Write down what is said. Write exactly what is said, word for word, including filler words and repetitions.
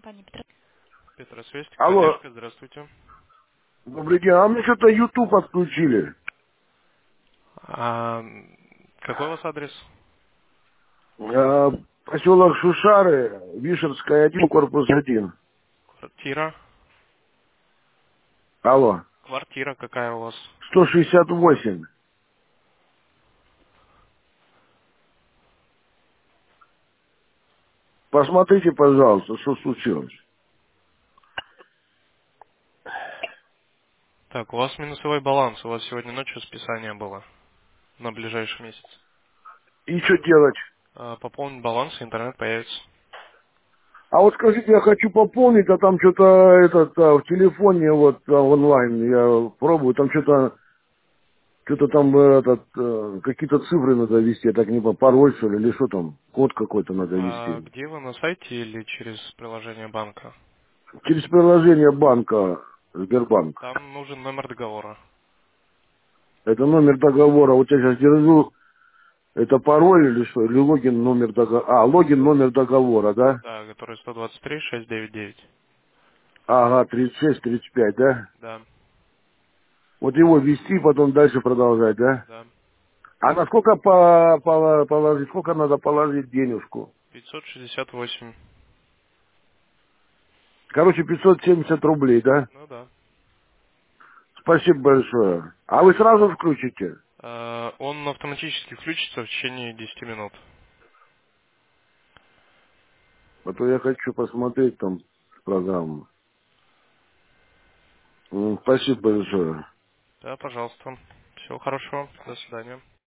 Петросвестик, Алло, поддержка, здравствуйте. добрый день. А мне что-то YouTube отключили. А, какой у вас адрес? А, поселок Шушары, Вишерская, один, корпус один. Квартира? Алло, Квартира какая у вас? сто шестьдесят восемь. Посмотрите, пожалуйста, что случилось. Так, у вас минусовой баланс, у вас сегодня ночью списание было на ближайший месяц. И что делать? А, пополнить баланс, и интернет появится. А вот скажите, я хочу пополнить, а там что-то этот а, в телефоне вот а, онлайн я пробую, там что-то что-то там э, этот э, какие-то цифры надо ввести, я так не помню, пароль что ли, или что там, код какой-то надо А ввести. где вы, на сайте или через приложение банка? Через приложение банка Сбербанк. Там нужен номер договора. Это номер договора. Вот я сейчас держу. Это пароль или что? Или логин, номер договора. А, логин, номер договора, да? Да, который сто двадцать три шестьсот девяносто девять. Ага, тридцать шесть, тридцать пять, да? Да, Вот его ввести, потом дальше продолжать, да? да. А на сколько по- по- положить? Сколько надо положить денежку? пятьсот шестьдесят восемь. Короче, пятьсот семьдесят рублей, да? Ну да. Спасибо большое. А вы сразу включите? А, он автоматически включится в течение десяти минут. А то я хочу посмотреть там программу. М, Спасибо большое. Да, пожалуйста. Всего хорошего. До свидания.